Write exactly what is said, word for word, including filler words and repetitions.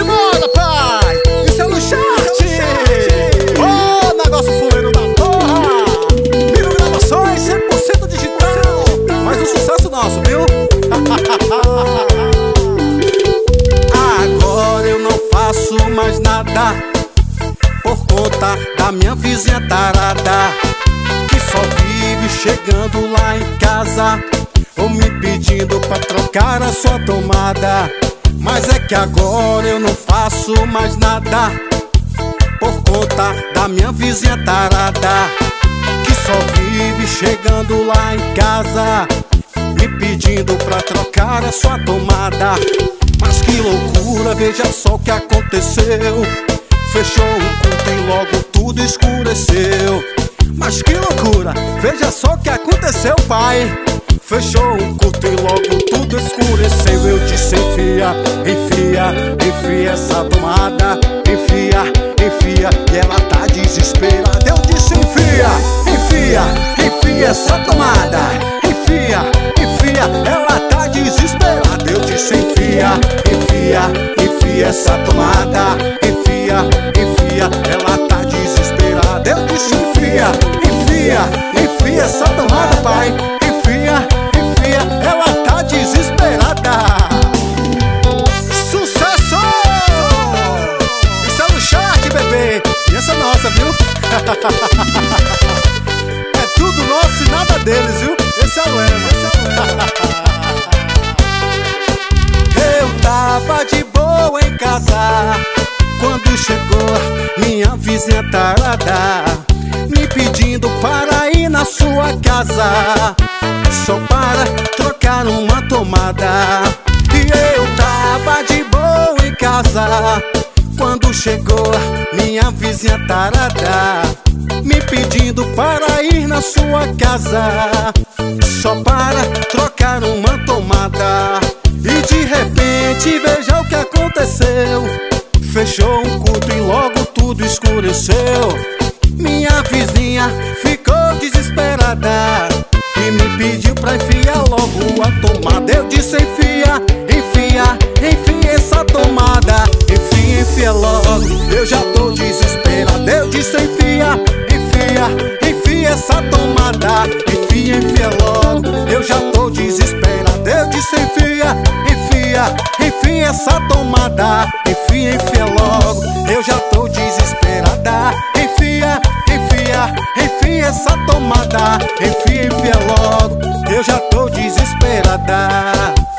de moda, pai. Isso é no chat. Ô, oh, negócio fuleiro da porra. Miro gravações cem por cento digital. Mas o sucesso nosso, viu? Agora eu não faço mais nada por conta da minha vizinha tarada, que só vive chegando lá em casa ou me pedindo pra trocar a sua tomada. Mas é que agora eu não faço mais nada por conta da minha vizinha tarada, que só vive chegando lá em casa me pedindo pra trocar a sua tomada. Mas que loucura, veja só o que aconteceu. Fechou o culto e logo tudo escureceu. Mas que loucura, veja só o que aconteceu, pai. Fechou o culto e logo tudo escureceu. Eu disse enfia, enfia, enfia essa tomada. Enfia, enfia, e ela tá desesperada. Eu disse enfia, enfia, enfia essa tomada. Enfia, enfia, ela tá desesperada. Eu disse enfia, enfia, enfia essa tomada. Enfia, enfia, ela tá desesperada. Eu disse enfia, enfia, enfia essa tomada, pai. Enfia, enfia, ela tá desesperada. Sucesso! Isso é no chat, bebê. E essa é nossa, viu? É tudo nosso e nada deles, viu? Esse é o lema. Eu tava de boa em casa quando chegou minha vizinha tarada, me pedindo para ir na sua casa só para trocar uma tomada. E eu tava de boa em casa quando chegou minha vizinha tarada, me pedindo para ir na sua casa só para trocar uma tomada. E de repente veja o que aconteceu. Fechou um culto e logo tudo escureceu. Minha vizinha ficou desesperada e me pediu pra enfiar logo a tomada. Eu disse enfia, enfia, enfia essa tomada. Enfia, enfia logo, eu já tô desesperado. Eu disse enfia, enfia, enfia essa tomada. Enfia, enfia logo, eu já tô desesperado. Eu disse enfia, enfia, enfia essa tomada. Enfia, enfia logo, eu já tô desesperada. Enfia, enfia, enfia essa tomada. Enfia, enfia logo, eu já tô desesperada.